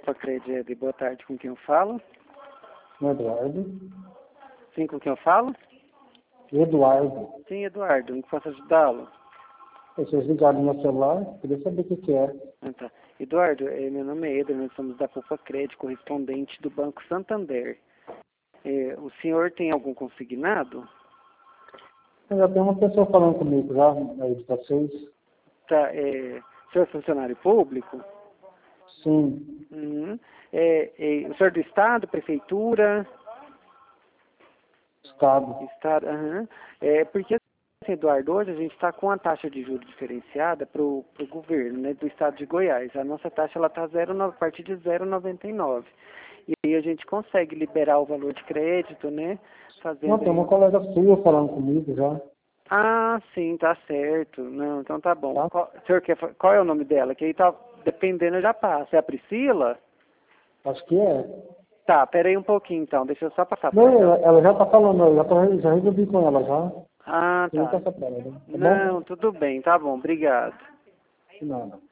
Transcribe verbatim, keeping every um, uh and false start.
Poupa Crédito, boa tarde, com quem eu falo? Eduardo. Sim, com quem eu falo? Eduardo. Sim, Eduardo, em que posso ajudá-lo? Vocês ligaram no meu celular? Queria saber o que, que é. Ah, tá. Eduardo, eh, meu nome é Eder, nós somos da Poupa Crédito, correspondente do Banco Santander. Eh, o senhor tem algum consignado? Eu já tem uma pessoa falando comigo já, aí de vocês. Tá, eh, o senhor é funcionário público? Sim. Uhum. É, é, o senhor é do Estado, Prefeitura? Estado. Estado, aham. É, porque, assim, Eduardo, hoje a gente está com a taxa de juros diferenciada para o governo, né, do Estado de Goiás. A nossa taxa ela está a partir de zero vírgula noventa e nove. E aí a gente consegue liberar o valor de crédito, né? Fazendo Não, tem uma aí... colega sua falando comigo já. Ah, sim, tá certo. Não, então tá bom. Tá? Qual, senhor quer, fa- qual é o nome dela? Que aí tá, dependendo, eu já passa. É a Priscila? Acho que é. Tá, pera aí um pouquinho então, deixa eu só passar pra Não, ela. ela, ela já tá falando, eu já, tô, já resolvi com ela já. Ah, Eu vou tá. passar pra ela, né? Tá Não, bom? tudo bem, tá bom, obrigado. De nada.